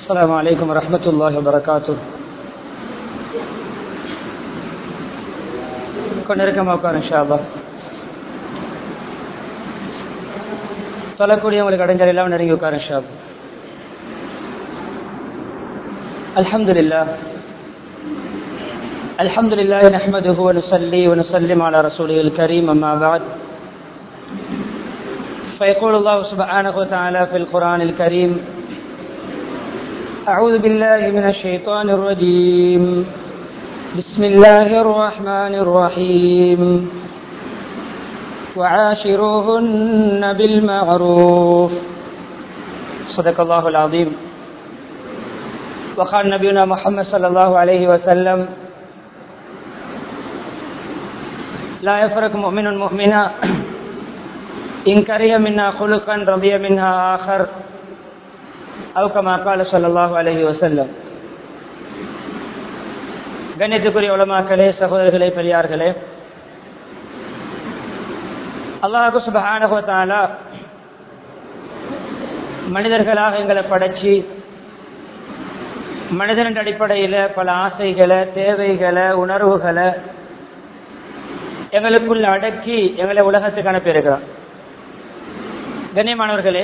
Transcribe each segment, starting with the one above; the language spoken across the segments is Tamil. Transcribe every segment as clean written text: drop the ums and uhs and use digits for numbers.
السلام عليكم ورحمة الله وبركاته. கொண்டிருக்கமா உட்கார் இன்ஷா அல்லாஹ். தொலைக்கூடியவங்களுக்கு அடைஞ்சல் எல்லாம் நெருங்கி உட்கார் இன்ஷா அல்லாஹ். அல்ஹம்துலில்லாஹ் நஹ்மதுஹு வ நுஸல்லி வ நுஸல்லிமு அலா ரசூலில் கரீம் அம்மா பஅத். فيقول الله سبحانه وتعالى في القرآن الكريم: أعوذ بالله من الشيطان الرجيم. بسم الله الرحمن الرحيم. وعاشروهن بالمعروف. صدق الله العظيم. وقال نبينا محمد صلى الله عليه وسلم: لا يفرق مؤمن مؤمنا إن كره منها خلقا رضي منها آخر أو كما قال صلى الله عليه وسلم. கண்ணியத்துக்குரிய உலமாக்களே, சகோதரர்களே, பெரியார்களே, அல்லாஹ் சுப்ஹானஹு வ தஆலா மனிதர்களாக எங்களை படைச்சி மனிதனின் அடிப்படையில் பல ஆசைகளை, தேவைகளை, உணர்வுகளை எங்களுக்குள்ள அடக்கி எங்களை உலகத்துக்கு அனுப்பியிருக்கிறார். கண்ணியமானவர்களே,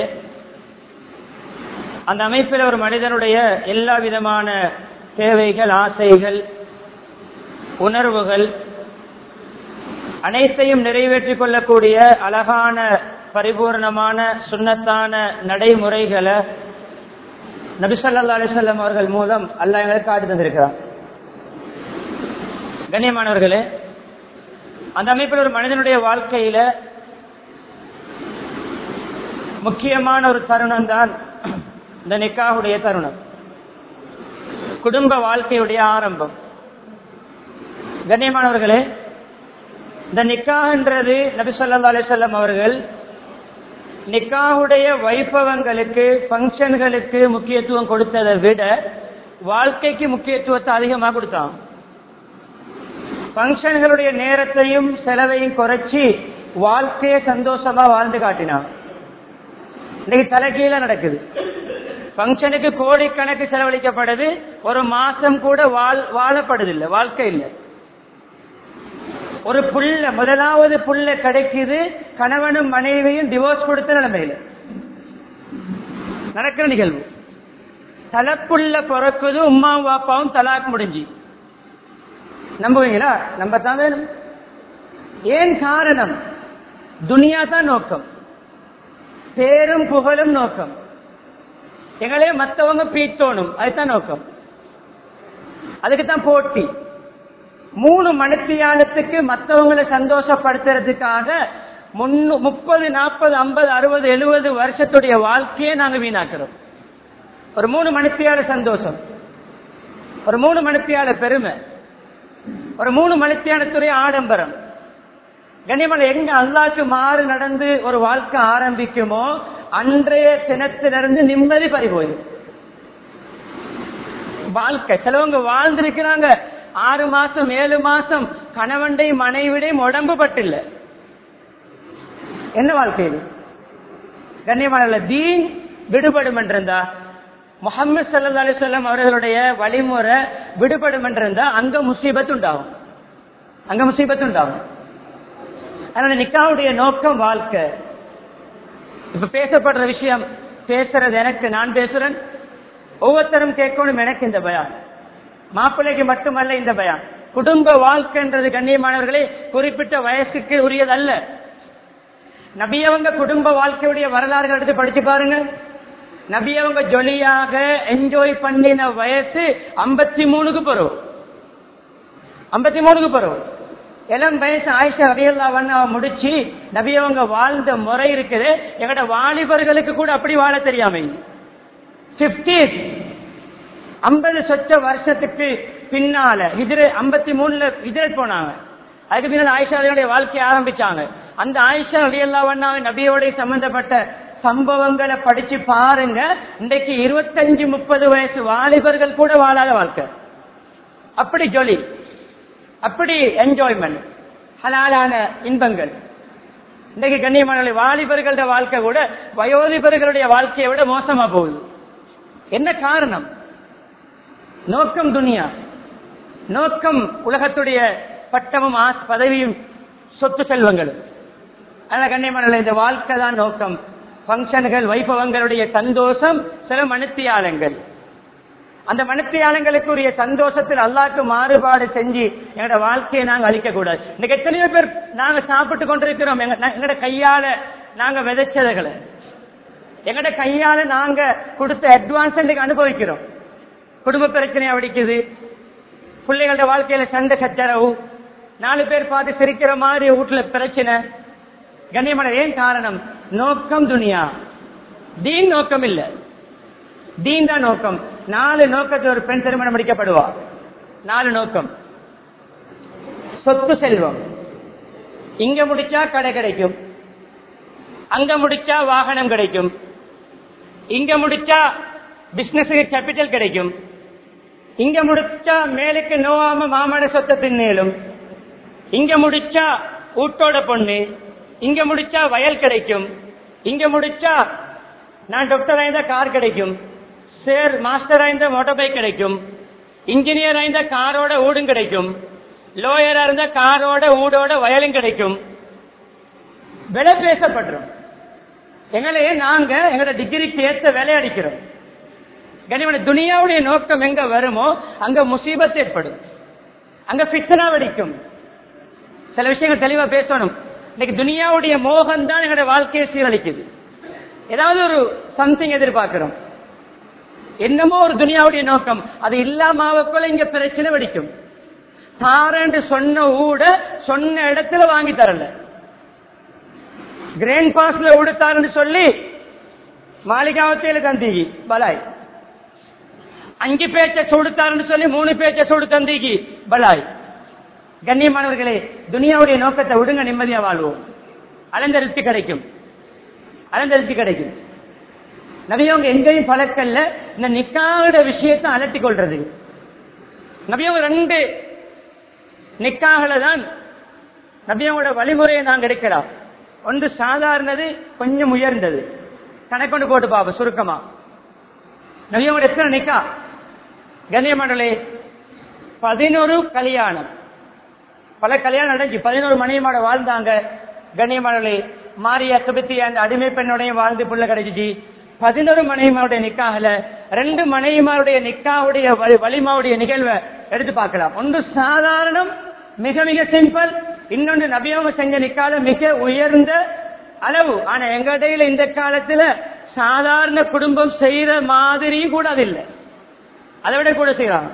அந்த அமைப்பில் ஒரு மனிதனுடைய எல்லா விதமான தேவைகள், ஆசைகள், உணர்வுகள் அனைத்தையும் நிறைவேற்றிக் கொள்ளக்கூடிய அழகான பரிபூர்ணமான சுன்னத்தான நடைமுறைகளை நபி ஸல்லல்லாஹு அலைஹி வஸல்லம் அவர்கள் மூலம் அல்லாஹ் எங்களுக்கு காட்டி தந்திருக்கிறார். கண்ணியமானவர்களே, அந்த அமைப்பில் ஒரு மனிதனுடைய வாழ்க்கையில முக்கியமான ஒரு தருணம் தான் இந்த நிக்காஹுடைய தருணம், குடும்ப வாழ்க்கையுடைய ஆரம்பம். கண்ணியமானவர்களே, இந்த நிக்காஹ்ன்றது நபி ஸல்லல்லாஹு அலைஹி வஸல்லம் அவர்கள் நிக்காஹுடைய வைபவங்களுக்கு, ஃபங்க்ஷன்களுக்கு முக்கியத்துவம் கொடுத்ததை விட வாழ்க்கைக்கு முக்கியத்துவத்தை அதிகமாக கொடுத்தாங்க. ஃபங்க்ஷன்களுடைய நேரத்தையும் செலவையும் குறைச்சி வாழ்க்கையை சந்தோஷமா வாழ்ந்து காட்டினான். இன்னைக்கு தலைகீழ நடக்குது. ஃபங்க்ஷனுக்கு கோடிக்கணக்கு செலவழிக்கப்படுது, ஒரு மாசம் கூட வாழப்படுதில்லை, வாழ்க்கை இல்லை. ஒரு புள்ள, முதலாவது புள்ள கிடைக்குது, கணவனும் மனைவியும் டிவோர்ஸ் கொடுத்த நிலைமையில நடக்கிற நிகழ்வு. தலைப்புள்ள பிறக்குது, உம்மாவும் வாப்பாவும் தலாக் முடிஞ்சு. நம்புவீங்களா? நம்பத்தான் வேணும். ஏன் காரணம்? துனியா தான் நோக்கம், பேரும் புகழும் நோக்கம், எங்களே மற்றவங்க பீத்தோணும், அதுதான் நோக்கம். அதுக்குத்தான் போட்டி. 3 மணித்தியாலத்துக்கு மற்றவங்களை சந்தோஷப்படுத்துறதுக்காக 30, 40, 50, 60, 70 வருஷத்துடைய வாழ்க்கையை நாங்க வீணாக்குறோம். ஒரு 3 மணித்தியால சந்தோஷம், ஒரு 3 மணித்தியால பெருமை, ஒரு 3 மணித்தியாலத்துடைய ஆடம்பரம். கண்ணியமான, எங்க அல்லாஹ்க்கு மாறு நடந்து ஒரு வாழ்க்கை ஆரம்பிக்குமோ அன்றைய தினத்திலிருந்து நிம்மதி பறிபோயிடும். வாழ்க்கை சிலவங்க வாழ்ந்திருக்கிறாங்க 6 மாசம் 7 மாசம் கணவண்டை மனைவிடையும் உடம்பு பட்டில்லை. என்ன வாழ்க்கை இது? கண்ணியமான, தீன் விடுபடும் என்றிருந்தா, முஹம்மது ஸல்லல்லாஹு அலைஹி வஸல்லம் அவர்களுடைய வழிமுறை விடுபடும் என்றிருந்தா அங்க முசீபத் உண்டாகும், அங்க முசீபத் உண்டாகும். அதனால நிக்காவுடைய நோக்கம் வாழ்க்கை. இப்ப பேசப்படுற விஷயம், பேசுறது எனக்கு, நான் பேசுறேன், ஒவ்வொருத்தரும் கேட்கணும். எனக்கு இந்த பயான் மாப்பிள்ளைக்கு மட்டுமல்ல, இந்த பயான் குடும்ப வாழ்க்கைன்றது கண்ணியமானவர்களே குறிப்பிட்ட வயசுக்கு உரியதல்ல. நபியவங்க குடும்ப வாழ்க்கையுடைய வரலாறுகள் எடுத்து படிச்சு பாருங்க. நபியவங்க ஜொலியாக என்ஜாய் பண்ணின வயசு 53க்கு பிறகு, 53க்கு பிறகு இளம் வயசு ஆயிஷா ரலியல்லாஹு அன்ஹா முடிச்சு நபியவங்க வாழ்ந்த முறை இருக்குது. எங்கட வாலிபர்களுக்கு கூட அப்படி வாழ தெரியாம 50s 50 சொச்ச வருஷத்துக்கு பின்னால 53ல ஹிஜ்ரத் போனாங்க. அதுக்கு பின்னால் ஆயிஷா ரலியல்லாஹு வாழ்க்கையை ஆரம்பிச்சாங்க. அந்த ஆயிஷா ரலியல்லாஹு அன்ஹா நபியோட சம்பந்தப்பட்ட சம்பவங்களை படிச்சு பாருங்க. இன்றைக்கு 25-30 வயசு வாலிபர்கள் கூட வாழாத வாழ்க்கை. அப்படி ஜொலி, அப்படி என்ஜாய்மெண்ட், ஹலாலான இன்பங்கள். இன்றைக்கு கண்ணியமான வாலிபர்களுடைய வாழ்க்கை கூட வயோதிபர்களுடைய வாழ்க்கையை விட மோசமா போகுது. என்ன காரணம்? நோக்கம் துனியா, நோக்கம் உலகத்துடைய பட்டமும் பதவியும் சொத்து செல்வங்களும். அதனால கண்ணியமான இந்த வாழ்க்கை தான் நோக்கம். பங்கன்கள், வைபவங்களுடைய சந்தோஷம் சில மனுத்தியாளங்கள். அந்த மனுத்தியாளங்களுக்குரிய சந்தோஷத்தில் அல்லாஹ்க்கு மாறுபாடு செஞ்சு எங்களோட வாழ்க்கையை நாங்க அழிக்க கூடாது. இன்னைக்கு எத்தனையோ பேர் நாங்க சாப்பிட்டு கொண்டிருக்கிறோம் எங்கட கையால நாங்க விதைச்சதுகளை, எங்கட கையால நாங்க கொடுத்த அட்வான்ஸ் அனுபவிக்கிறோம். குடும்ப பிரச்சனை அடிக்குது, பிள்ளைகளோட வாழ்க்கையில சண்டை சச்சரவு, 4 பேர் பார்த்து சிரிக்கிற மாதிரி வீட்டுல பிரச்சனை. கண்ணியமான ஏன் காரணம்? நோக்கம் துனியா, தீன் நோக்கம் இல்ல. தீன் தான் நோக்கம். 4 நோக்கத்தில் ஒரு பெண் திருமணம் முடிக்கப்படுவா. 4 நோக்கம். சொத்து செல்வம், இங்க முடிச்சா கடை கிடைக்கும், அங்க முடிச்சா வாகனம் கிடைக்கும், இங்க முடிச்சா பிசினஸ் கேபிட்டல் கிடைக்கும், இங்க முடிச்சா மேலுக்கு நோவாம மாமட சொத்தை தின்னேலும், இங்க முடிச்சா ஊட்டோட பொண்ணு, இங்க முடிச்சா வயல் கிடைக்கும், இங்க முடிச்சா நான் டாக்டர் ஆயிருந்தா கார் கிடைக்கும், சேர் மாஸ்டர் ஆயிருந்தா மோட்டார் பைக் கிடைக்கும், இன்ஜினியர் ஆயிருந்தா காரோட ஊடும் கிடைக்கும், லோயரா இருந்தா காரோட ஊடோட வயலும் கிடைக்கும். விலை பேசப்படுறோம். எங்களையே நாங்க எங்களோட டிகிரிக்கு ஏற்ற விலை அடிக்கிறோம். கனிமன துனியாவுடைய நோக்கம் எங்க வருமோ அங்க முசீபத் ஏற்படும், அங்க பித்தனா வெடிக்கும். சில விஷயங்கள் தெளிவா பேசணும். இன்னைக்கு துனியாவுடைய மோகம் தான் எங்களுடைய வாழ்க்கையை சீரழிக்குது. ஏதாவது ஒரு சம்திங் எதிர்பார்க்கிறோம், என்னமோ ஒரு துனியாவுடைய நோக்கம், அது இல்லாமக்குள்ள இங்க பிரச்சனை வெடிக்கும். தாரண்டு சொன்ன ஊட சொன்ன இடத்துல வாங்கி தரல, கிராண்ட் பாஸ்ல ஊடுத்தாருன்னு சொல்லி மாளிகாவத்தையில தந்தீகி பலாய், 5 பேச்ச சுடுத்தாருன்னு சொல்லி 3 பேச்ச சுடு தந்தீகி பலாய். கண்ணியமானவர்களே, துனியாவுடைய நோக்கத்தை விடுங்க, நிம்மதியா வாழ்வோம். அலந்தரித்து கிடைக்கும், அலந்தரித்து கிடைக்கும். நபியவங்க எங்கேயும் பழக்கல்ல இந்த நிக்காவோட விஷயத்தை அலட்டி கொள்றது. நபியவங்க 2 நிக்காகல தான் நபியவங்களோட வழிமுறையை நாங்க எடுக்கிறோம். ஒன்று சாதாரணது, கொஞ்சம் உயர்ந்தது. கணக்கொண்டு போட்டு பாப்போம் சுருக்கமா. நபியவங்களோட எத்தனை நிக்கா? கண்ணியமானே 11 கல்யாணம். பல கல்யாணம் நடந்துச்சு. 11 மனைவிமாட வாழ்ந்தாங்க. கண்ணியமானே மாரியா சுபத்தி அந்த அடிமை பெண்ணுடைய வாழ்ந்து புள்ள கிடைச்சிச்சு. 11 மனைவிமாருடைய நிக்காகல 2 மனைவிமாருடைய நிக்காவுடைய வலிமாவுடைய நிகழ்வை எடுத்து பார்க்கலாம். ஒன்று சாதாரணம், மிக மிக சிம்பிள். இன்னொன்று நபியவங்க செஞ்ச நிக்கால மிக உயர்ந்த அளவு. ஆனா எங்க இடையில இந்த காலத்துல சாதாரண குடும்பம் செய்யற மாதிரி கூட அது இல்லை, அதை விட கூட செய்யறாங்க.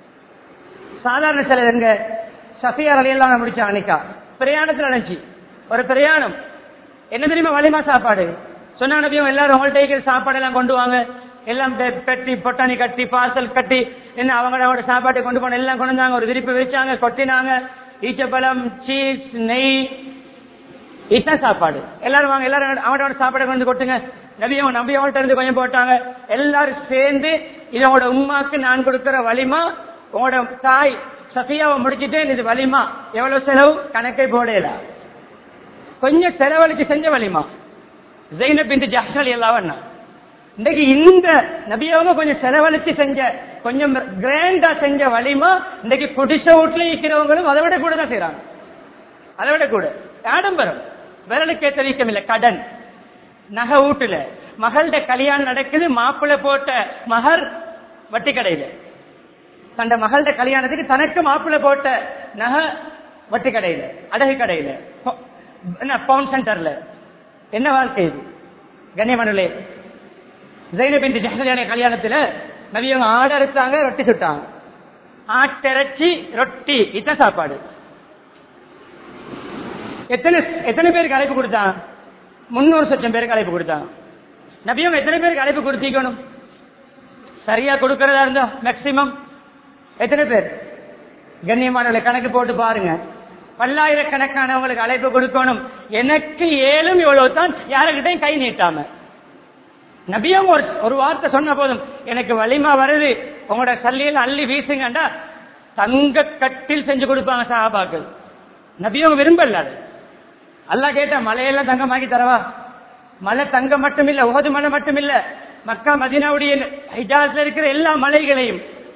சாதாரண சில எங்க சஃபியா ரலியல்லாஹு முடிச்சாங்க நிக்கா. பிரயாணத்துல நினைச்சு ஒரு பிரயாணம் என்ன தெரியுமா, வலிமா சாப்பாடு சொன்னா நபியும் எல்லாரும் உங்கள்கிட்ட சாப்பாடு எல்லாம் கொண்டு வாங்க, எல்லாம் பெட்டி பொட்டாணி கட்டி பார்சல் கட்டி என்ன அவங்களோட சாப்பாட்டை கொண்டு போன எல்லாம் கொண்டு வந்தாங்க. ஒரு விரிப்பு வச்சாங்க, கொட்டினாங்க, ஈச்சப்பழம், சீஸ், நெய், இதுதான் சாப்பாடு. எல்லாரும் வாங்க, எல்லாரும் அவங்களோட சாப்பாடை கொண்டு கொட்டுங்க. நபியவங்கள்ட்ட இருந்து கொஞ்சம் போட்டாங்க. எல்லாரும் சேர்ந்து இதோட உம்மாக்கு நான் கொடுக்கிற வலிமா, உங்களோட தாய் சஃபியாவை முடிச்சுட்டு இது வலிமா, எவ்வளவு செலவு கணக்கை போடல, கொஞ்சம் செலவழிச்சு செஞ்ச வலிமா. ஜெய்னப் பின்த் ஜஹ்ஷ் ரலியல்லாஹு அன்ஹா இன்னைக்கு இந்த நபியவங்க கொஞ்சம் செலவழிச்சு செஞ்ச, கொஞ்சம் கிராண்டா செஞ்ச வலிமா இன்னைக்கு குடிச வீட்டுல இருக்கிறவங்களும் அதை விட கூட தான் செய்யறாங்க. அதை விட கூட ஆடம்பரம், விரலுக்கே தெரிவிக்கம் இல்லை. கடன் நகை வீட்டுல மகள்கிட்ட கல்யாணம் நடக்குது, மாப்பிள்ளை போட்ட மகர் வட்டி கடையில, தண்ட மகள்கிட்ட கல்யாணத்துக்கு தனக்கு மாப்பிள்ளை போட்ட நகை வட்டி கடையில, அடகு கடையில, பவுன் சென்டர்ல. என்ன வாழ்க்கை இது? கண்ணியமானே, ஜெய்னப் பின்த் ஜஹ்ஷ் கல்யாணத்துல நபியவங்க ஆடு அறுத்தாங்க, ரொட்டி சுட்டாங்க. ஆட்டிறைச்சி ரொட்டி, இதான் சாப்பாடு. எத்தனை பேருக்கு அழைப்பு கொடுத்தாங்க? 300 லட்சம் பேருக்கு அழைப்பு கொடுத்தாங்க. நபியவங்க எத்தனை பேருக்கு அழைப்பு கொடுத்திக்கணும்? சரியா கொடுக்கறதா இருந்தா மேக்சிமம் எத்தனை பேர்? கண்ணியமானவர்களை கணக்கு போட்டு பாருங்க. பல்லாயிரக்கணக்கானவங்களுக்கு அழைப்பு கொடுக்கணும். எனக்கு ஏழும் இவ்வளவு தான், யாருக்கிட்டையும் கை நீட்டாம. நபியும் ஒரு வார்த்தை சொன்ன போதும், எனக்கு வலிமா வருது, உங்களோட சல்லியில் அள்ளி வீசுங்கண்டா தங்க கட்டில் செஞ்சு கொடுப்பாங்க சஹாபாக்கள். நபியும் விரும்பல. அது அல்லாஹ் கேட்டா மலையெல்லாம் தங்கமாக்கி தரவா? மலை தங்கம் மட்டும் இல்ல, உஹது மலை மட்டும் இல்ல, மக்கா மதீனாவுடைய ஹிஜாஸ்ல இருக்கிற எல்லா மலைகளையும்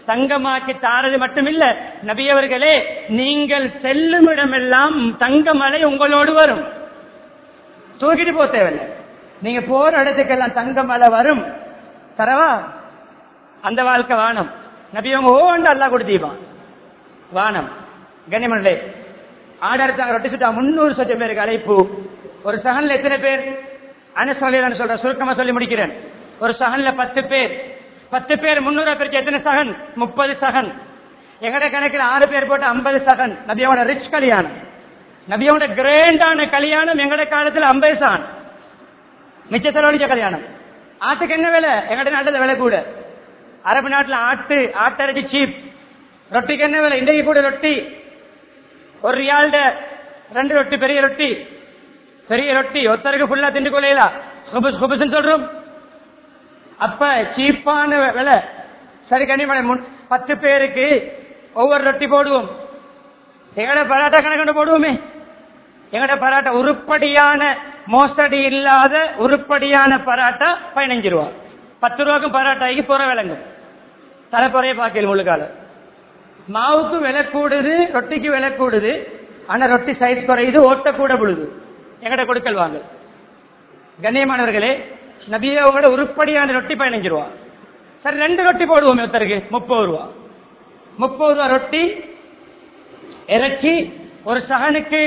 தங்கமாக்கி தாரது மட்டுமில்ல, நபி அவர்களே நீங்கள் செல்லும் இடமெல்லாம் தங்கமலை உங்களோடு வரும், தூக்கிட்டு போக தேவையில்லை. நீங்க போற இடத்துக்கெல்லாம் தங்கமலை வரும். தரவா? அந்த வாழ்க்கை வானம். நபி அவங்க ஓண்டு அல்லா கொடுத்தீப்பான் வானம். கண்ணியமனே, ஆடர்த்தாங்க ரொட்டி சுட்டா 300 சொச்ச பேருக்கு அழைப்பு. ஒரு சகன்ல எத்தனை பேர்? அனசொல்லிதான் சொல்ற, சுருக்கமா சொல்லி முடிக்கிறேன். ஒரு சகன்ல 10 பேர். 10 பேர் 300 பேருக்கு எத்தனை சகன்? 30 சகன். எங்கட கணக்கில் 6 பேர் போட்டு 50 சகன். நபியோட ரிச் கல்யாணம், நபியோட கிராண்டான கல்யாணம் எங்கட காலத்தில் 50 சகன். மிச்ச செலவழிச்ச கல்யாணம். ஆட்டுக்கு என்ன விலை? எங்கட நாட்டுல விலை கூட. அரபு நாட்டுல ஆட்டரைச்சி சீப். ரொட்டிக்கு என்ன விலை? இன்றைக்கு கூட ரொட்டி ஒரு ரியால்ட 2 ரொட்டி, பெரிய ரொட்டி. பெரிய ரொட்டி ஒருத்தருக்கு ஃபுல்லா திண்டு கொள்ளையில சொல்றோம். அப்ப சீப்பான விலை. சரி கண்ணியமான 10 பேருக்கு ஒவ்வொரு ரொட்டி போடுவோம். எங்கட பராட்டா கணக்கு போடுவோமே. எங்கட பராட்டா உருப்படியான, மோசடி இல்லாத உருப்படியான பராட்டா 15 ரூபா. 10 ரூபாய்க்கும் பராட்டாய்க்கு புற விளங்கும். தலைப்புறைய பாக்கல முழுக்கால. மாவுக்கு விலை கூடுது, ரொட்டிக்கு விலை கூடுது. ஆனா ரொட்டி சைஸ் குறையுது, ஓட்ட கூட விழுது. எங்கட கொடுக்கல் வாங்க. கண்ணியமானவர்களே, நபியே உங்களோட உருப்படியான ரொட்டி 15 ரூபா. சரி 2 ரொட்டி போடுவோம். ஒருத்தருக்கு 30 ரூபா. 30 ரூபா ரொட்டி. இறைச்சி ஒரு சகனுக்கு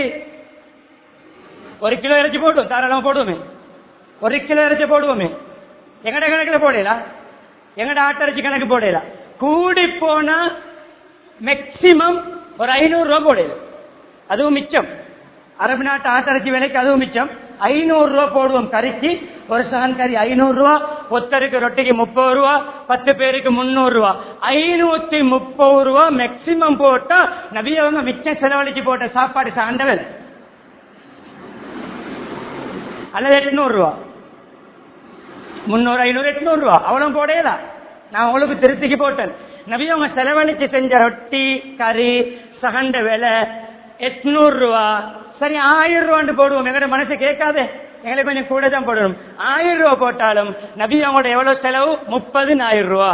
1 கிலோ இறைச்சி போடுவோம். தாராளமா போடுவோமே. 1 கிலோ இறைச்சி போடுவோமே. எங்கட கணக்குல போடலாம், எங்கட ஆட்டரைச்சி கணக்கு போடலாம். கூடி போனா மேக்சிமம் ஒரு 500 ரூபா போடலாம். அதுவும் மிச்சம். அரபு நாட்டு ஆட்டரைச்சி விலைக்கு அதுவும் மிச்சம். 500 ரூபா போடுவோம் கறிக்கு. ஒரு சகன் கறி 500 ரூபா. ஒருத்தருக்கு ரொட்டிக்கு 30 ரூபா. 10 பேருக்கு 300 ரூபா. 530 ரூபா மேக்சிமம் போட்டா நபியவங்க மிச்சம் செலவழிச்சு போட்ட சாப்பாடு சார்ந்த விலை. அல்லது 800 ரூபா. 300, 500, 800 ரூபா அவ்வளவு போடலாம். நான் உங்களுக்கு திருத்திக்கு போட்டேன். நபியவங்க செலவழிச்சு செஞ்ச ரொட்டி கறி சகண்ட விலை 800 ரூபா. சரி 1000 ரூபான்னு போடுவோம். எங்கட மனசு கேட்காதே, எங்களுக்கு கொஞ்சம் கூட தான் போடணும். 1000 ரூபா போட்டாலும் நபி அவங்களோட எவ்வளவு செலவு? 30,000 ரூபா.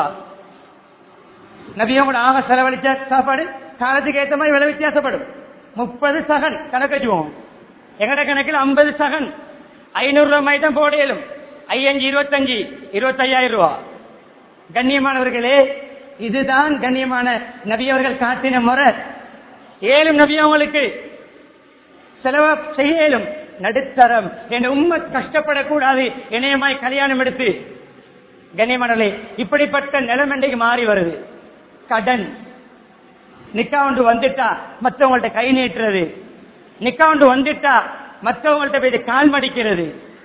நபி அவங்களோட ஆக செலவழிச்ச சாப்பாடு காலத்துக்கு ஏற்ற மாதிரி விலை வித்தியாசப்படும். 30 சகன் கணக்கு வச்சுவோம். எங்கட கணக்கில் 50 சகன் 500 ரூபாய் மாதிரி தான் போடையிலும். 5, 25, 25,000 ரூபா. கண்ணியமானவர்களே, இதுதான் கண்ணியமான நபி அவர்கள் காட்டின முறை. ஏழும் நபி அவங்களுக்கு செலவு செய்யலும். நடுத்தரம் என் உம்மத் கஷ்டப்படக்கூடாது, இணையமாய் கல்யாணம் எடுத்து. கண்ணியமானவர்களே, இப்படிப்பட்ட நிலைமைக்கு மாறி வருது. கடன் நிக்கா ஒன்று வந்துட்டா மற்றவங்கள்ட்ட கை நீட்டுறது, நிக்கா ஒன்று வந்துட்டா மற்றவங்கள்ட்ட போய் கால் மடிக்கிறது.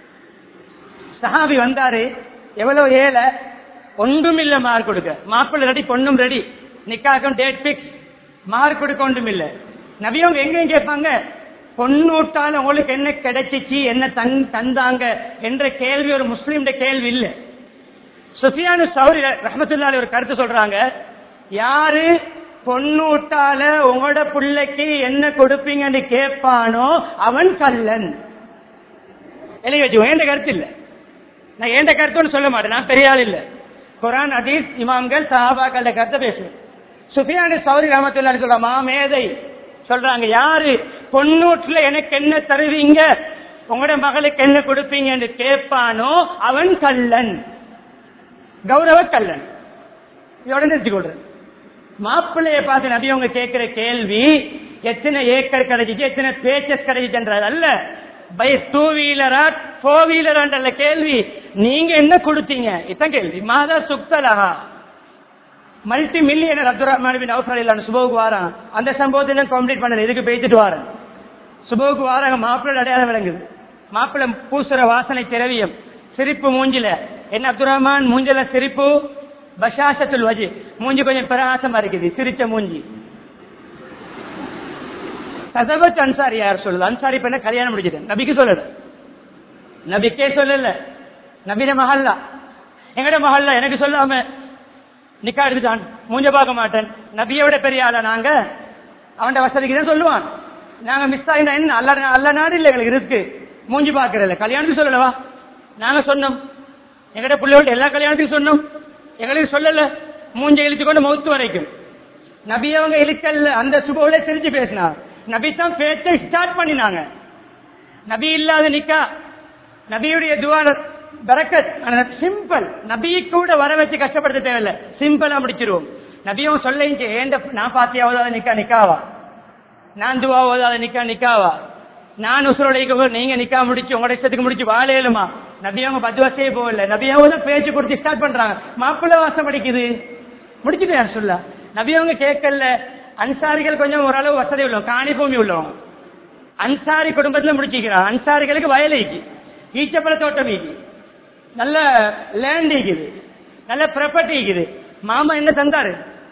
சஹாபி வந்தாரு, எவ்வளவு ஏழை, ஒன்றும் இல்ல மார்க் கொடுக்க. மாப்பிள்ளை ரெடி, பொண்ணும் ரெடி, நிக்காக்கும் டேட் பிக்ஸ், மார்க் கொடுக்க ஒன்றும் இல்ல. நபியவங்க எங்கேயும் கேட்பாங்க, பொண்ணூட்டால உங்களுக்கு என்ன கிடைச்சிச்சு, என்ன தந்தாங்க என்ற கேள்வி ஒரு முஸ்லீம் கேள்வி இல்ல. சுஃபியானு சௌரி ரஹ்மத்துல்லாஹி ஒரு கருத்து சொல்றாங்க, யாரு பொண்ணூட்டால உங்களோட பிள்ளைக்கு என்ன கொடுப்பீங்கன்னு கேட்பானோ அவன் கல்லன். எழுதி வச்சுக்கோ. எந்த கருத்து இல்ல, நான் எந்த கருத்துன்னு சொல்ல மாட்டேன். நான் பெரிய ஆள் இல்ல. குர்ஆன் ஹதீஸ் இமாம்கள் சஹாபாக்களோட கருத்தை பேசுவேன். சுஃபியானு சௌரி ரஹ்மத்துல்லாஹி சொல்ற மாமேதை சொல்றாங்க, யாரு பொண்ணூட்டுல எனக்கு என்ன தருவீங்க, உங்களோட மகளுக்கு என்ன கொடுப்பீங்க என்று கேட்பானோ அவன் கல்லன், கௌரவ கல்லன். இதோட நிறுத்திக்கொள்றேன். மாப்பிள்ளைய பார்த்து நபி அவங்க கேட்கிற கேள்வி எத்தனை ஏக்கர் கிடைச்சிச்சு, எத்தனை பேச்சஸ் கிடைச்சிச்சுன்றது அல்ல. பை 2 வீலரா 4 வீலரான்ற கேள்வி, நீங்க என்ன கொடுத்தீங்க இதான் கேள்வி. மாதா சுக்தலஹா. Multi millionaire Abdul Rahman bin Awf ரலியல்லாஹு சுபஹுக்கு வாராங்க. அந்த சம்பவத்தை கம்ப்ளீட் பண்ணல, இதுக்கு பேசிட்டு வாரேன். சுபஹுக்கு வாராங்க, மாப்பிள்ளை அடையாளம் விளங்குது. மாப்பிள்ளை பூசுற வாசனை திரவியம், சிரிப்பு மூஞ்சில. என்ன அப்துல் ரஹ்மான் மூஞ்சில சிரிப்பு, பஷாஷத்துல் வஜி, மூஞ்சி கொஞ்சம் பிரகாசமா இருக்குது, சிரிச்ச மூஞ்சி. கதவத் அன்சாரி யார் சொல்லுது, அன்சாரி பெண்ண கல்யாணம் முடிச்சிட்டேன். நபிக்கு சொல்லல, நபிக்கே சொல்லல, நபின மஹல்லா, எங்கட மஹல்லா எனக்கு சொல்லாம நிக்கா எடுத்துட்டான், மூஞ்ச பார்க்க மாட்டேன். நபியோட பெரிய ஆளா நாங்க, அவன் வசதிக்கு தான் சொல்லுவான். நாங்க மிஸ் ஆகினா என்ன, அல்ல நாடு இல்லை எங்களுக்கு இருக்கு, மூஞ்சி பார்க்கறதில்ல. கல்யாணத்துக்கு சொல்லலவா, நாங்க சொன்னோம். எங்கட பிள்ளையோட எல்லா கல்யாணத்துக்கும் சொன்னோம், எங்களுக்கு சொல்லல. மூஞ்ச இழுத்துக்கொண்டு மௌத்து வரைக்கும். நபி அவங்க இழுக்கல்ல, அந்த சுபவுல சிரிச்சு பேசினார். நபி தான் பேச்சை ஸ்டார்ட் பண்ணினாங்க. நபி இல்லாத நிக்கா, நபியுடைய துவா பரக்கத், சிம்பிள். நபி கூட வர வச்சு கஷ்டப்படுத்த தேவையில்லை, சிம்பிளா முடிச்சிருவோம். நபியும் சொல்ல ஏண்ட நான் பாத்தியாவதா நிக்கா நிக்காவா, நான் துவாவதா நிக்கா நிக்காவா, நான் உசுரோட நீங்க நிக்கா முடிச்சு உங்களோட இஷ்டத்துக்கு முடிச்சு வாழையிலுமா. நபியவங்க 10 வருஷம் போகல, நபியவங்க பேச்சு கொடுத்து ஸ்டார்ட் பண்றாங்க. மாப்பிள்ள வாசம் படிக்குது முடிச்சுட்டு சொல்ல. நபியவங்க கேட்கல. அன்சாரிகள் கொஞ்சம் ஓரளவு வசதி உள்ளவங்க, காணி பூமி உள்ளவங்க. அன்சாரி குடும்பத்துல முடிச்சுக்கிறான். அன்சாரிகளுக்கு வயலைக்கு ஈச்சப்பழ தோட்டம் ஈக்கு, நல்ல லேண்ட் ஈக்குது, நல்ல ப்ராப்பர்ட்டி ஈக்குது. மாமா என்ன தந்தாரு,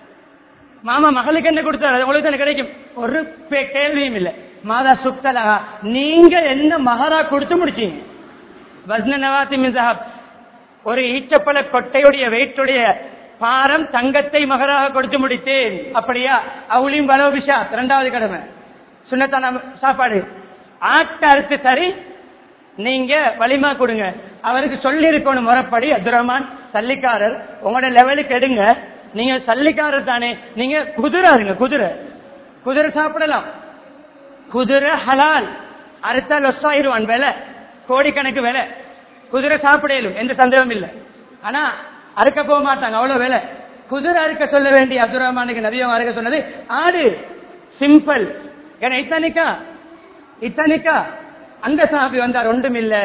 மாமா மகளுக்கு என்ன கொடுத்தாரு, உங்களுக்கு தானே கிடைக்கும். ஒரு கேள்வியும் இல்லை. மாதா சுப்தலா, நீங்க என்ன மகரா கொடுத்து முடிச்சீங்க? வஸ்னவாத்தி மின்சாப், ஒரு ஈச்சப்பழ கொட்டையுடைய வெயிட்டுடைய பாரம் தங்கத்தை மகராக கொடுத்து முடித்தேன். அப்படியா? அவளையும் பலோபிஷா, 2வது கடமை சுண்ணத்தான சாப்பாடு. ஆட்ட அறுத்து சரி, நீங்க வலிமா கொடுங்க. அவருக்கு சொல்லி இருக்கணும் முறைப்படி, அப்துல் ரஹ்மான் சல்லிக்காரர், உங்களோட லெவலுக்கு எடுங்க, நீங்க சல்லிக்காரர் தானே, நீங்க குதிரை இருங்க. குதிரை சாப்பிடலாம், குதிரை ஹலால், அறுத்தா லொஸ்ஸாயிருவான், விலை கோடிக்கணக்கு விலை. குதிரை சாப்பிடலும், எந்த சந்தேகம் இல்லை. ஆனா அறுக்க போக மாட்டாங்க, அவ்வளவு விலை. குதிரை அறுக்க சொல்ல வேண்டிய அப்துல் ரஹ்மானுக்கு நபியும் அறுக்க சொன்னது ஆடு. சிம்பிள். ஏன்னா இத்தனிக்கா அந்த சாபி வந்தார், ஒன்றும் இல்ல,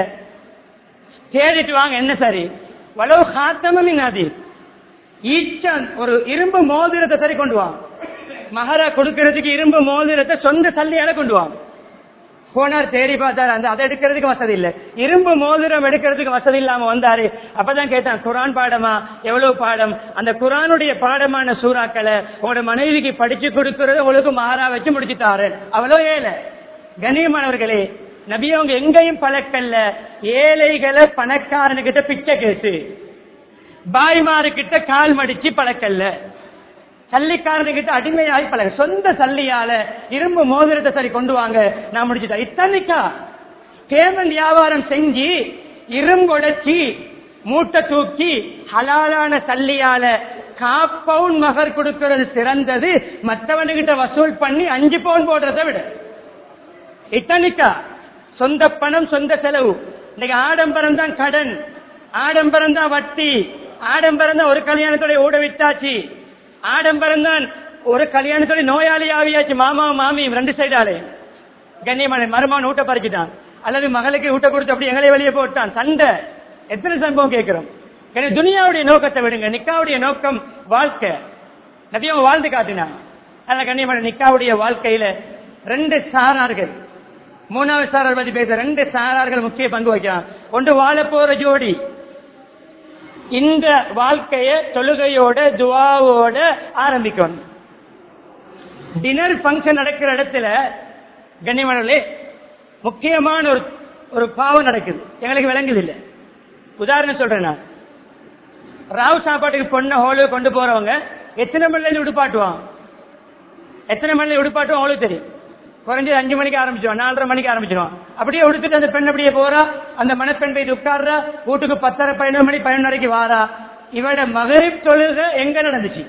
தேடிட்டு வாங்க என்ன சரி, வளவு காத்தமின் அது ஈச்சான் ஒரு இரும்பு மோதிரத்தை சரி கொண்டு வாங்க. மகரா கொடுக்கறதுக்கு இரும்பு மோதிரத்தை சொந்த சல்லியால கொண்டு வாங்க. போனார், தேடி பார்த்தாரு, அதை எடுக்கிறதுக்கு வசதி இல்லை. இரும்பு மோதிரம் எடுக்கிறதுக்கு வசதி இல்லாம வந்தாரு. அப்பதான் கேட்டான், குரான் பாடமா? எவ்வளவு பாடம்? அந்த குரானுடைய பாடமான சூறாக்களை உங்களோட மனைவிக்கு படிச்சு கொடுக்கறது உங்களுக்கு மகாரா வச்சு முடிச்சுட்டாரு. அவ்வளவு ஏழை. கண்ணியமானவர்களே, நபி அவங்க எங்கேயும் பழக்கல்ல. ஏழைகளை பணக்காரனுக்கிட்ட பிச்சை கேட்டு, பாய்மாருக்கிட்ட கால் மடிச்சு பழக்கல்ல, சல்லிக்காரனுக்கிட்ட அடிமையாகி பழக. சொந்த சல்லியால இரும்பு மோதிரத்தை சரி கொண்டு வாங்க, நான் முடிச்சுட்டேன். இத்தனைக்கா கேமல் வியாபாரம் செஞ்சு இரும்புடைச்சி மூட்டை தூக்கி ஹலாலான சல்லியால காப்பவுன் மகர் கொடுக்கிறது சிறந்தது, மற்றவனுக்கிட்ட வசூல் பண்ணி 5 பவுன் போடுறதை விட. இத்தனைக்கா சொந்த பணம் சொந்த செலவு. இன்னைக்கு ஆடம்பரம் தான் கடன், ஆடம்பரம் தான் வட்டி, ஆடம்பரம் தான் ஒரு கல்யாணத்தோட ஓட விட்டாச்சு, ஆடம்பரம் தான் ஒரு கல்யாணத்தோட நோயாளி ஆவியாச்சு. மாமா மாமி 2 சைடாலே கண்ணியமான மருமான் ஊட்ட பறிச்சுட்டான், அல்லது மகளுக்கு ஊட்ட கொடுத்து அப்படி எங்களை வெளியே போட்டான். சண்டை எத்தனை சம்பவம் கேட்கிறோம். துனியாவுடைய நோக்கத்தை விடுங்க, நிக்காவுடைய நோக்கம் வாழ்க்கை. நபியும் வாழ்ந்து காட்டினான். அதனால கண்ணியமான நிக்காவுடைய வாழ்க்கையில 2 சாரார்கள், 3வது சாரார் பத்தி பேச 2 சாரார்கள் முக்கிய பங்கு வகிக்கிறான். ஒன்று வாழ போற ஜோடி. இந்த வாழ்க்கைய தொழுகையோட துவாவோட ஆரம்பிக்கணும். டின்னர் பங்கன் நடக்கிற இடத்துல கண்ணியமானவர்களே முக்கியமான ஒரு பாவம் நடக்குது, எங்களுக்கு விளங்குது இல்லை. உதாரணம் சொல்றேன், நான் ராவ் சாப்பாட்டுக்கு பொண்ணை ஹோலுக்கு கொண்டு போறவங்க எத்தனை மணில உடுப்பாட்டுவான், எத்தனை மணில உடுப்பாட்டுவோம் அவங்களுக்கு தெரியும். குறைஞ்சது 5 மணிக்கு ஆரம்பிச்சிருவான், 4:30 மணிக்கு ஆரம்பிச்சிருவான். அப்படியே உடுத்துட்டு அந்த பெண் அப்படியே போறா, அந்த மணப்பெண் போய் உட்கார்றா, வீட்டுக்கு 10:30 11 மணி 11:30 வாரா. இவட மகரிப் தொழுகை எங்க நடந்துச்சு?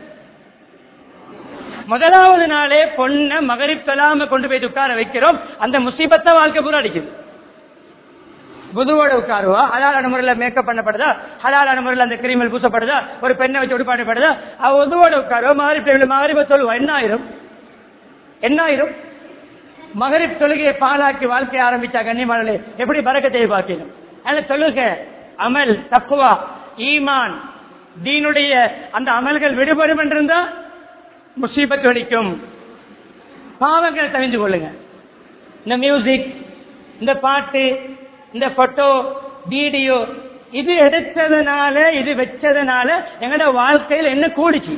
முதலாவது நாளே பொண்ணை மகரிப் தொழாம கொண்டு போய் உட்கார வைக்கிறோம். அந்த முசீபத்தை வாழ்க்கை பூரா அடிக்குது. புதுவோட உட்காருவா, ஹலாலான முறையில மேக்கப் பண்ணப்படுதா, ஹலாலான முறையில் அந்த கிரீமல் பூசப்படுதா, ஒரு பெண்ணை வச்சு உடுப்பாடப்படுதா, அவ உதுவோட உட்காருவா. மகரிப் தொழுவா, என்ன ஆயிரும்? மகரிப் தொழுகையை பாலாக்கி வாழ்க்கையை ஆரம்பிச்சா கண்ணியமானே எப்படி பரக்கத்தை பார்க்கணும். அந்த தொழுகை அமல் தக்குவா ஈமான் தீனுடைய அந்த அமல்கள் விடுபடும் என்றிருந்தா முசீபத் வெடிக்கும். பாவங்களை தெரிந்து கொள்ளுங்க. இந்த மியூசிக், இந்த பாட்டு, இந்த போட்டோ வீடியோ, இது எடுத்ததுனால இது வச்சதுனால எங்கட வாழ்க்கையில் என்ன கூடிச்சு?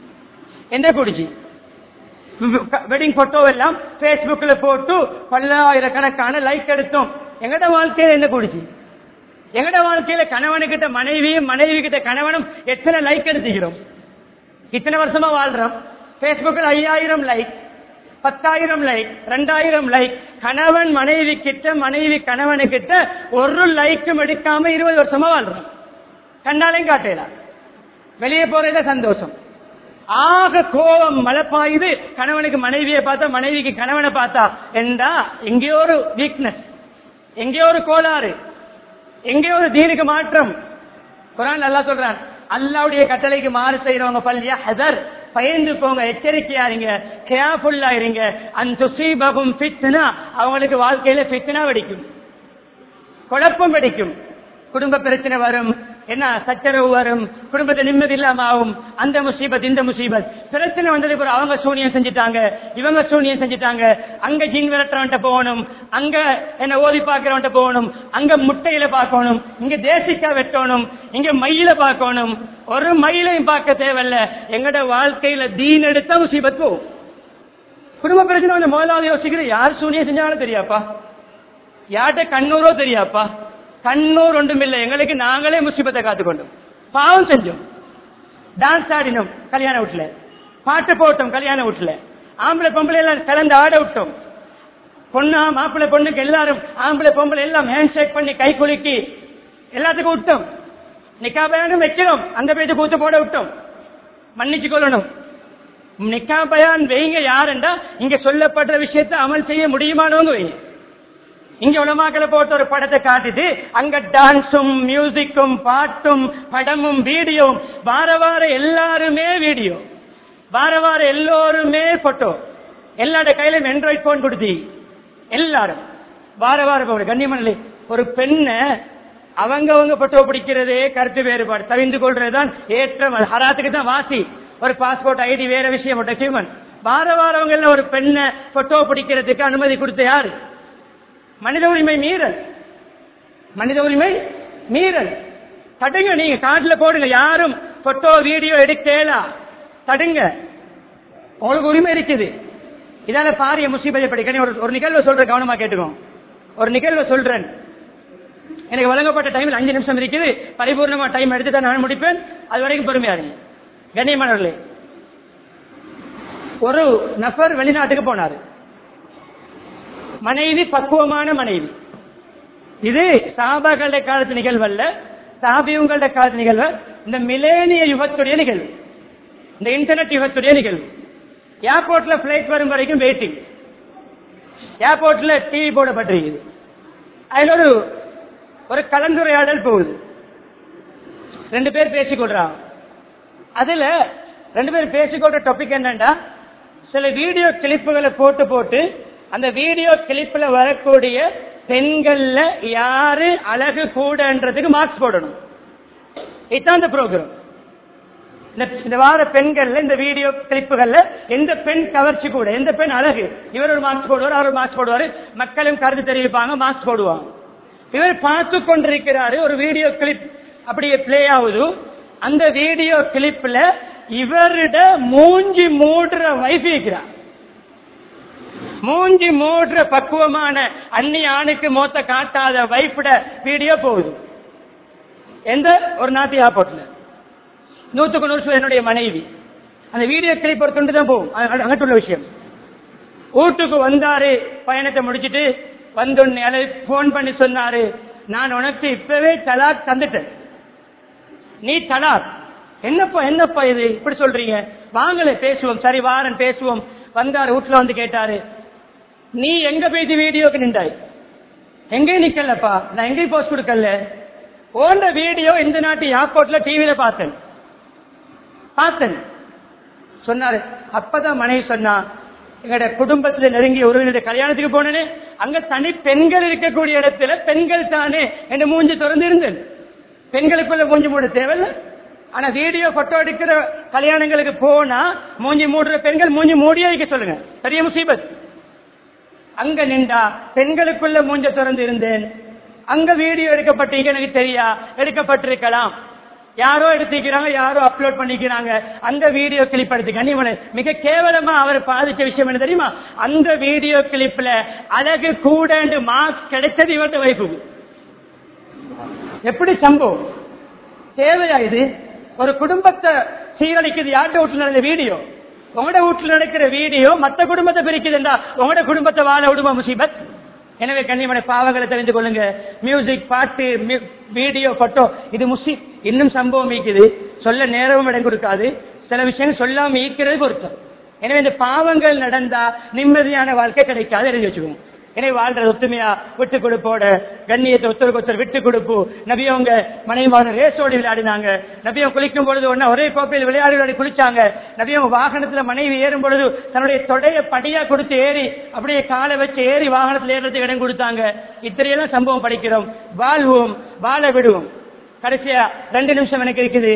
வெட்டிங் போட்டோ எல்லாம் பேஸ்புக்ல போட்டு பல்லாயிரக்கணக்கான லைக் எடுத்தோம். எங்கட வாழ்க்கையில என்ன கூடிச்சு? எங்கட வாழ்க்கையில கணவனுக்கிட்ட மனைவியும் மனைவி கிட்ட கணவனும் எத்தனை லைக் எடுத்துக்கிறோம்? இத்தனை வருஷமா வாழ்றோம். பேஸ்புக்கில் 5000 லைக், 10,000 லைக், 2000 லைக். கணவன் மனைவி கிட்ட மனைவி கணவனுக்கிட்ட ஒரு லைக்கும் எடுக்காம 20 வருஷமா வாழ்றோம். கண்டாலையும் காட்டலாம். வெளியே போறத சந்தோஷம், ஆக கோபம் மழை பாயுது. கணவனுக்கு மனைவியை பார்த்தா, மனைவிக்கு கணவனை பார்த்தா என்றா எங்கேயோ ஒரு வீக்னஸ், எங்கேயோ ஒரு கோளாறு, எங்கேயோ ஒரு தீனுக்கு மாற்றம். குர்ஆன் அல்லாஹ் சொல்றான், அல்லாஹ்வுடைய கட்டளைக்கு மாறு செய்யறவங்க பல்லியா ஹதர், பயந்து போங்க, எச்சரிக்கையா இருங்க, கேர்ஃபுல்லா இருங்க. அன் துஸீபஹும் ஃபித்னா, அவங்களுக்கு வாழ்க்கையில ஃபித்னா வெடிக்கும், குழப்பம் வெடிக்கும், குடும்ப பிரச்சனை வரும், என்ன சச்சரவு வரும், குடும்பத்தை நிம்மதி இல்லாம ஆகும். அந்த முசீபத் இந்த முசீபத் பிரச்சனை வந்ததுக்கு அப்புறம் அவங்க சூனியம் செஞ்சுட்டாங்க, இவங்க சூனியம் செஞ்சுட்டாங்க, அங்க ஜின் விரட்டுறவன்ட்ட போகணும், அங்க என்ன ஓதி பார்க்கிறவன்ட்ட போகணும், அங்க முட்டையில பார்க்கணும், இங்க தேசிக்கா வெட்டணும், இங்க மயில பார்க்கணும். ஒரு மயிலையும் பார்க்க தேவையில்ல. எங்கட வாழ்க்கையில தீன் எடுத்தா முசீபத் போகும். குடும்ப பிரச்சனை வந்து முதலாவது யோசிக்கிறது, யார் சூனியம் செஞ்சாலும் தெரியாப்பா, யார்கிட்ட கண்ணூரோ தெரியாப்பா, கண்ணூர் ஒன்றும் இல்லை எங்களுக்கு, நாங்களே முசீபத்தை காத்துக்கொண்டோம், பாவம் செஞ்சோம், டான்ஸ் ஆடினோம் கல்யாண வீட்டுல, பாட்டு போட்டோம் கல்யாண வீட்டுல, ஆம்பளை பொம்பளை எல்லாம் கலந்து ஆட விட்டோம், பொண்ணா மாப்பிள்ளை பொண்ணுக்கு எல்லாரும் ஆம்பளை பொம்பளை எல்லாம் ஹேண்ட் ஷேக் பண்ணி கை குலுக்கி எல்லாத்துக்கும் விட்டோம், நிக்கா பயானும் வைக்கிறோம், அந்த பேச்சு கூத்து போட விட்டோம். மன்னிச்சு கொள்ளணும், நிக்கா பயான் வைங்க யாருண்டா இங்க சொல்லப்படுற விஷயத்தை அமல் செய்ய முடியுமானவங்க வைங்க. இங்க உலமாக்களை போட்டு ஒரு படத்தை காட்டிட்டு அங்க டான்ஸும் மியூசிக்கும் பாட்டும் படமும் வீடியோவும், வார வார எல்லாருமே வீடியோ, வார வார எல்லோருமே போட்டோ, எல்லாரோட கையிலும் ஆண்ட்ராய்ட் போன் கொடுத்தி எல்லாரும் வார வார கண்ணியமனே. ஒரு பெண்ணை அவங்க போட்டோ பிடிக்கிறதே கருத்து வேறுபாடு, தவிந்து கொள்றதுதான் ஏற்றம், ஹராத்துக்கு தான் வாசி. ஒரு பாஸ்போர்ட் ஐடி வேற விஷயம், டாக்குமெண்ட். வார வாரவங்க எல்லாம் ஒரு பெண்ணை போட்டோ பிடிக்கிறதுக்கு அனுமதி கொடுத்த யாரு? மனித உரிமை மீறல், மனித உரிமை மீறல். தடுங்க, நீங்க காட்டுல போடுங்க, யாரும் போட்டோ வீடியோ எடுக்கலாம், தடுங்க, உங்களுக்கு உரிமை இருக்குது. இதால பாரிய முசீபத்தை படிக்க. ஒரு நிகழ்வு சொல்றேன், கவனமா கேட்டுக்கோ. ஒரு நிகழ்வு சொல்றேன், எனக்கு வழங்கப்பட்ட டைம் 5 நிமிஷம் இருக்குது, பரிபூர்ணமா டைம் எடுத்து தான் நான் முடிப்பேன், அது வரைக்கும் பொறுமையா இருங்க. கண்ணியமானவர்களே, ஒரு நபர் வெளிநாட்டுக்கு போனாரு, மனைவி பக்குவமான மனைவி. இது சாபாக்களுடைய காலத்து நிகழ்வல்ல, தாபியங்களுடைய காலத்து நிகழ்வு, இந்த மிலேனிய யுகத்துடைய நிகழ்வு, இந்த இன்டர்நெட் யுகத்துடைய நிகழ்வு. ஏர்போர்ட்ல பிளைட் வரும் வரைக்கும் வெயிட்டிங், ஏர்போர்ட்ல டிவி போடப்பட்டிருக்குது, அதுல ஒரு கலந்துரையாடல் போகுது, 2 பேர் பேசிக்கொள்றாங்க. அதுல 2 பேர் பேசிக்கொள்ற டாபிக் என்னன்னா, சில வீடியோ கிளிப்புகளை போட்டு அந்த வீடியோ கிளிப்ல வரக்கூடிய பெண்கள்ல யாரு அழகு கூடன்றதுக்கு மார்க்ஸ் போடணும். இதுதான் இந்த ப்ரோக்ராம். இந்த வார பெண்கள்ல இந்த வீடியோ கிளிப்புகள்ல எந்த பெண் கவர்ச்சி கூட, எந்த பெண் அழகு, இவர் ஒரு மார்க்ஸ் போடுவார், அவர் ஒரு மார்க்ஸ் போடுவாரு, மக்களும் கருத்து தெரிவிப்பாங்க, மார்க்ஸ் போடுவாங்க. இவர் பார்த்து கொண்டிருக்கிறாரு, ஒரு வீடியோ கிளிப் அப்படியே பிளே ஆகுது. அந்த வீடியோ கிளிப்ல இவரிட மூஞ்சி மூடுற வைஃப் இருக்கிறார், மூஞ்சி மூடுற பக்குவமான அந்நிய ஆணுக்கு மோத்த காட்டாத வைஃபோட வீடியோ போகுது. எந்த ஒரு நாட்டு ஏர்போர்ட்ல 100க்கு 100 என்னுடைய மனைவி. அந்த வீடியோ கிளிப் ஒரு துண்டு தான் போகும், அங்கட்டுள்ள விஷயம். வீட்டுக்கு வந்தாரு, பயணத்தை முடிச்சிட்டு வந்து போன் பண்ணி சொன்னாரு, நான் உனக்கு இப்பவே தலாக் தந்துட்டேன், நீ தலாக். என்னப்பா இது இப்படி சொல்றீங்க, வாங்கல பேசுவோம். சரி வாரன் பேசுவோம். வந்தாரு, வீட்டுல வந்து கேட்டாரு, நீ எங்க போயிட்டு வீடியோக்கு நின்றாய்? எங்கேயும் நிக்கலப்பா, நான் எங்கேயும் போஸ்ட் கொடுக்கல, ஓண்ட வீடியோ இந்த நாட்டு ஏர்போர்ட்ல டிவியில பார்த்தேன் சொன்னாரு. அப்பதான் மனைவி சொன்னா, எங்கட குடும்பத்துல நெருங்கிய உறவினருடைய கல்யாணத்துக்கு போனேன்னு, அங்க தனி பெண்கள் இருக்கக்கூடிய இடத்துல பெண்கள் தானே என்று மூஞ்சி திறந்து இருந்தேன். பெண்களுக்குள்ள மூஞ்சி மூட தேவையில்ல, ஆனா வீடியோ போட்டோ எடுக்கிற கல்யாணங்களுக்கு போனா மூஞ்சி மூடுற பெண்கள் மூஞ்சி மூடியே வைக்க சொல்லுங்க, பெரிய முசீபத். அங்க நின்றா பெண்களுக்குள்ள மூஞ்ச திறந்து இருந்தேன், அங்க வீடியோ எடுக்கப்பட்டீங்க, எனக்கு தெரியா, எடுக்கப்பட்டிருக்கலாம், யாரோ எடுத்துக்கிறாங்க, யாரோ அப்லோட் பண்ணிக்கிறாங்க. அந்த வீடியோ கிளிப் எடுத்துக்க மிக கேவலமா அவர் பாதிச்ச விஷயம் என்ன தெரியுமா? அந்த வீடியோ கிளிப்ல அழகு கூட மார்க்ஸ் கிடைச்சது இவர்கிட்ட வைப்பு. எப்படி சம்பவம் தேவையா இது? ஒரு குடும்பத்தை சீரழிக்குது. யார்கிட்ட வீட்டுல நடந்த வீடியோ, உங்களோட வீட்டுல நடக்கிற வீடியோ மற்ற குடும்பத்தை பிரிக்குதுண்டா, உங்களோட குடும்பத்தை வாழ விடுமா முசீபத்? எனவே கண்ணியமான பாவங்களை தெரிந்து கொள்ளுங்க. மியூசிக், பாட்டு, வீடியோ, போட்டோ, இது முசீப். இன்னும் சம்பவம் இருக்குது, சொல்ல நேரமும் இடம் கொடுக்காது. சில விஷயங்கள் சொல்லாம ஈக்கிறது பொருத்தம். எனவே இந்த பாவங்கள் நடந்தா நிம்மதியான வாழ்க்கை கிடைக்காது எழுதி வச்சுக்கோங்க. எனவே வாழ்றது ஒத்துமையா விட்டு கொடுப்போட கண்ணியத்தை ஒருத்தருக்கு ஒருத்தர் விட்டு கொடுப்பு. நபியவங்க மனைவியான ரேசோடு விளையாடினாங்க. நபியவங்க குளிக்கும் பொழுது ஒன்னா ஒரே கோப்பையில் விளையாடி குளிச்சாங்க. நபியவங்க வாகனத்துல மனைவி ஏறும் பொழுது தன்னுடைய தொடைய படியா கொடுத்து ஏறி அப்படியே காலை வச்சு ஏறி வாகனத்தில் ஏறதுக்கு இடம் கொடுத்தாங்க. இத்தனையெல்லாம் சம்பவம் படிக்கிறோம். வாழ்வோம், வாழ விடுவோம். கடைசியா 2 நிமிஷம் எனக்கு இருக்குது.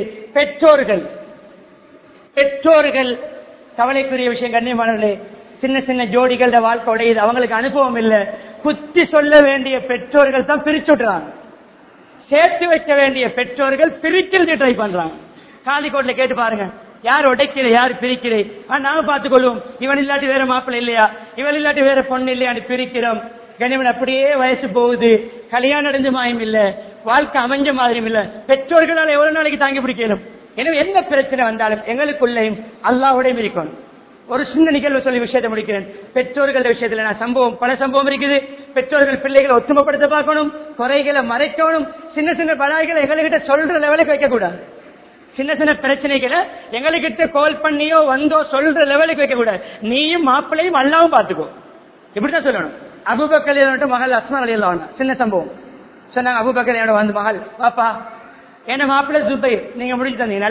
பெற்றோர்கள் கவலைக்குரிய விஷயம். கண்ணியமானவர்களே, சின்ன சின்ன ஜோடிகள வாழ்க்கை உடையுது. அவங்களுக்கு அனுபவம் இல்ல. குத்தி சொல்ல வேண்டிய பெற்றோர்கள் தான் பிரிச்சுடுறாங்க. சேர்த்து வைக்க வேண்டிய பெற்றோர்கள் பிரிக்கிறது ட்ரை பண்றாங்க. காலிக்கோட்ல கேட்டு பாருங்க, யார் உடைக்கிற யார் பிரிக்கிறே. நாங்க பார்த்துக்கொள்வோம். இவன் இல்லாட்டி வேற மாப்பிள்ளை இல்லையா, இவன் இல்லாட்டி வேற பொண்ணு இல்லையான்னு பிரிக்கிறோம். கனிமன் அப்படியே வயசு போகுது. கல்யாணம் அடைஞ்ச மாயம் இல்ல, வாழ்க்கை அமைஞ்ச மாதிரியும் இல்ல. பெற்றோர்களால் எவ்வளவு நாளைக்கு தாங்கி பிடிக்கணும். எனவே என்ன பிரச்சனை வந்தாலும் எங்களுக்குள்ளேயும் அல்லாஹ்வோடையும் இருக்கணும். ஒரு சின்ன நிகழ்வு சொல்லி விஷயத்தை முடிக்கிறேன். பெற்றோர்கள் விஷயத்துல நான் பல சம்பவம் இருக்குது. பெற்றோர்கள் பிள்ளைகளை ஒத்துமைப்படுத்த பார்க்கணும், குறைகளை மறைக்கணும். சின்ன சின்ன பலாய்களை எங்ககிட்ட சொல்ற லெவலுக்கு வைக்க கூடாது. சின்ன சின்ன பிரச்சனைகளை எங்ககிட்ட கால் பண்ணியோ வந்தோ சொல்ற லெவலுக்கு வைக்க கூடாது. நீயும் மாப்பிள்ளையும் அல்லாவும் பார்த்துக்கோ, இப்படிதான் சொல்லணும். அபூபக்கர் மகள் அஸ்மா ரலியல்லாஹு அன்ஹா சின்ன சம்பவம் சொன்னாங்க. அபூபக்கர் என்னோட வந்து மகள், பாப்பா என்ன மாப்பிள்ளை ஜுபைர், நீங்க முடிஞ்சு தந்தீங்க,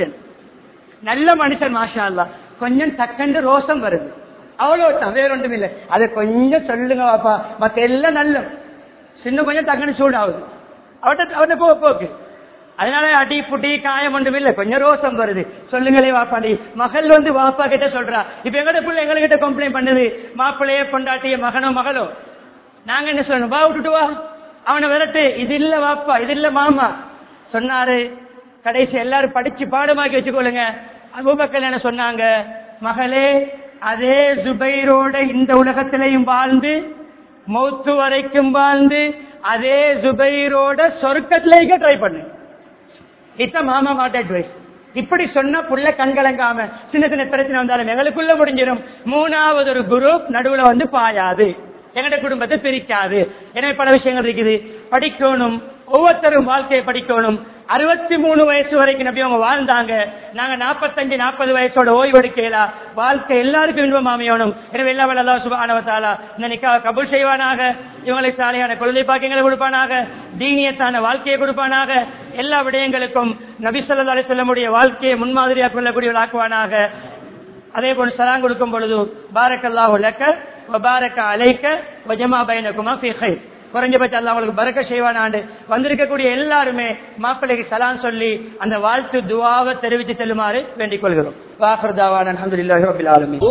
நல்ல மனுஷன் மாஷா அல்லாஹ். கொஞ்சம் டக்கண்டு ரோசம் வருது, அவ்வளவுதான், வேற ஒன்றும் இல்லை. அதை கொஞ்சம் சொல்லுங்க பாப்பா, மத்த எல்லாம் நல்ல சின்ன கொஞ்சம் டக்கண்டு சூடாகுது அவட்ட போக்கு. அதனால அடி புட்டி காயம் ஒன்றும் இல்லை, கொஞ்சம் ரோசம் வருது, சொல்லுங்களே வாப்பாண்டி. மகள் வந்து வாப்பா கிட்ட சொல்றா, இப்ப எங்கட பிள்ளை எங்ககிட்ட கம்ப்ளைண்ட் பண்ணுது, மாப்பிள்ளையே பொண்டாட்டிய மகனோ மகளோ. நாங்க என்ன சொல்லணும், வா விட்டுட்டு வா, அவனை விரட்டு, இது இல்ல வாப்பா, இது இல்ல மாமா சொன்னாரு. கடைசி எல்லாரும் படிச்சு பாடமாக்கி வச்சுக்கொள்ளுங்க. அபூபக்கர் என்ன சொன்னாங்க, மகளே அதே ஜுபைரோட இந்த உலகத்திலையும் வாழ்ந்து மௌத்து வரைக்கும் வாழ்ந்து அதே ஜுபைரோட சொர்க்கத்திலேயே ட்ரை பண்ணு. இதான் மாமா மாட்ட அட்வைஸ். இப்படி சொன்ன புள்ள கண்கலங்காம சின்ன சின்ன பிரச்சனை வந்தாலும் எங்களுக்குள்ள முடிஞ்சிடும். 3வது ஒரு குரூப் நடுவுல வந்து பாயாது, எங்கட குடும்பத்தை பிரிக்காது. எனவே பல விஷயங்கள் இருக்குது, படிக்கணும். ஒவ்வொருத்தரும் வாழ்க்கையை படிக்கணும். 63 வயசு வரைக்கும் நபி அவங்க வாழ்ந்தாங்க. நாங்க 45-40 வயசோட ஓய்வெடுக்கலாம். வாழ்க்கை எல்லாருக்கும் இன்பம் அமையணும். எனவே எல்லா வல்ல அல்லாஹ் சுப்ஹானஹு வ தஆலா இந்த நிக்காஹ் கபூல் செய்வானாக. இவங்களுக்கு சாலிஹான குழந்தை பாக்கியங்களை கொடுப்பானாக, தீனியத்தான வாழ்க்கையை கொடுப்பானாக. எல்லா விடயங்களுக்கும் நபி ஸல்லல்லாஹு அலைஹி வஸல்லம் உடைய வாழ்க்கையை முன்மாதிரியாக கொள்ளக்கூடியவர்களாக்குவானாக. அதே போல சலாம் கொடுக்கும் பொழுது பாரக்கல்லாஹு லக்க வ பாரக அலைக்க வ ஜமா பைனகுமா ஃபீ கைர், குறைஞ்சபட்சம் அல்லாஹ் உங்களுக்கு பரக்க செய்வானாண்டு. வந்திருக்கக்கூடிய எல்லாருமே மாப்பிள்ளைக்கு சலாம் சொல்லி அந்த வாழ்த்து துஆவை தெரிவித்து செல்லுமாறு வேண்டிக் கொள்கிறோம். வாஃபிர் தஅவானா அல்ஹம்துலில்லாஹி ரப்பில் ஆலமீன்.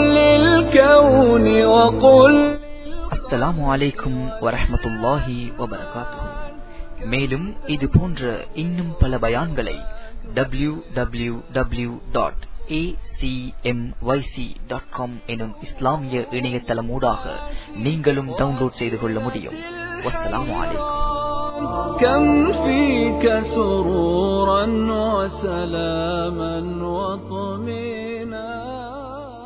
அஸ்ஸலாமு அலைக்கும் வரஹ்மத்துல்லாஹி வபரகாத்துஹு. மேலும் இது போன்ற இன்னும் பல பயான்களை www.acmyc.com எனும் இஸ்லாமிய இணையதளமூடாக நீங்களும் டவுன்லோட் செய்து கொள்ள முடியும். வஸ்ஸலாமு அலைக்கும். كم فيك سرورا وسلاما وطمئنا